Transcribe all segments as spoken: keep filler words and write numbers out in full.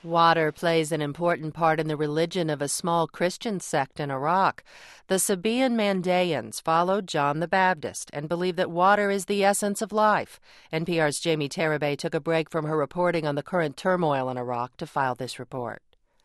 Water plays an important part in the religion of a small Christian sect in Iraq. The Sabaean Mandaeans followed John the Baptist and believe that water is the essence of life. N P R's Jamie Tarabay took a break from her reporting on the current turmoil in Iraq to file this report.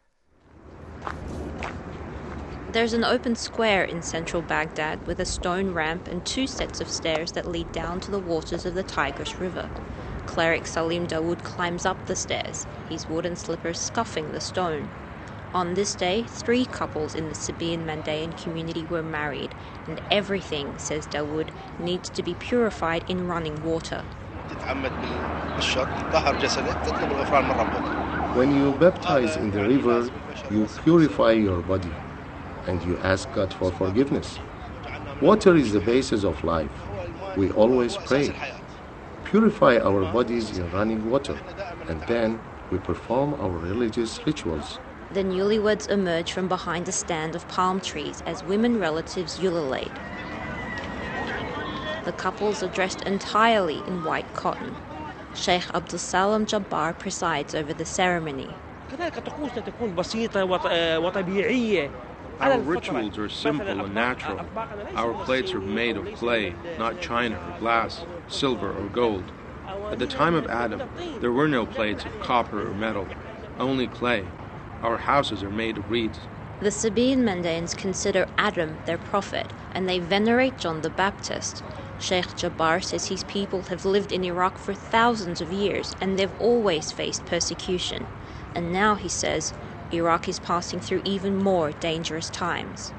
There's an open square in central Baghdad with a stone ramp and two sets of stairs that lead down to the waters of the Tigris River. Cleric Salim Dawood climbs up the stairs, his wooden slippers scuffing the stone. On this day, three couples in the Sabaean Mandaean community were married, and everything, says Dawood, needs to be purified in running water. When you baptize in the river, you purify your body, and you ask God for forgiveness. Water is the basis of life. We always pray. Purify our bodies in running water, and then we perform our religious rituals. The newlyweds emerge from behind a stand of palm trees as women relatives ululate. The couples are dressed entirely in white cotton. Sheikh Abdulsalam Jabbar presides over the ceremony. Our rituals are simple and natural. Our plates are made of clay, not china or glass, silver or gold. At the time of Adam, there were no plates of copper or metal, only clay. Our houses are made of reeds. The Sabaean Mandaeans consider Adam their prophet, and they venerate John the Baptist. Sheikh Jabbar says his people have lived in Iraq for thousands of years, and they've always faced persecution. And now, he says, Iraq is passing through even more dangerous times.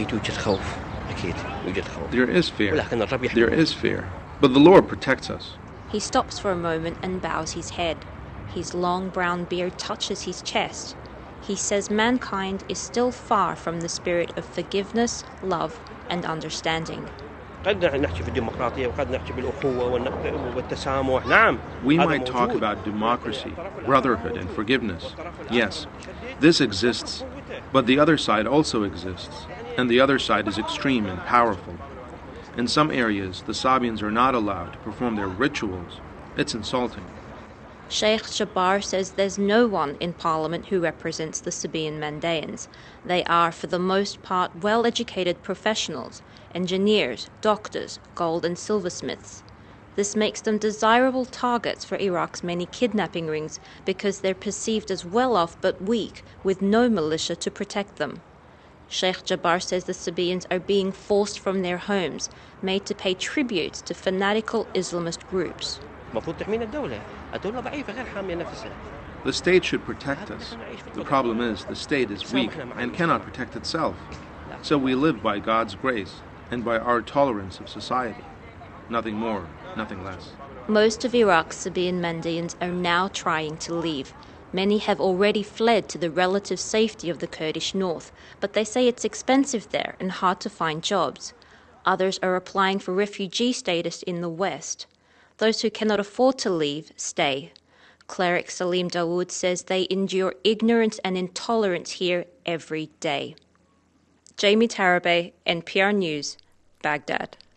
There is fear. There is fear. But the Lord protects us. He stops for a moment and bows his head. His long brown beard touches his chest. He says mankind is still far from the spirit of forgiveness, love, and understanding. We might talk about democracy, brotherhood, and forgiveness. Yes, this exists, but the other side also exists, and the other side is extreme and powerful. In some areas, the Sabaeans are not allowed to perform their rituals. It's insulting. Sheikh Jabbar says there's no one in parliament who represents the Sabaean Mandaeans. They are, for the most part, well-educated professionals, engineers, doctors, gold and silversmiths. This makes them desirable targets for Iraq's many kidnapping rings because they're perceived as well-off but weak, with no militia to protect them. Sheikh Jabbar says the Sabaeans are being forced from their homes, made to pay tributes to fanatical Islamist groups. The state should protect us. The problem is the state is weak and cannot protect itself. So we live by God's grace and by our tolerance of society. Nothing more, nothing less. Most of Iraq's Sabaean Mandaeans are now trying to leave. Many have already fled to the relative safety of the Kurdish north, but they say it's expensive there and hard to find jobs. Others are applying for refugee status in the west. Those who cannot afford to leave stay. Cleric Salim Dawood says they endure ignorance and intolerance here every day. Jamie Tarabay, N P R News, Baghdad.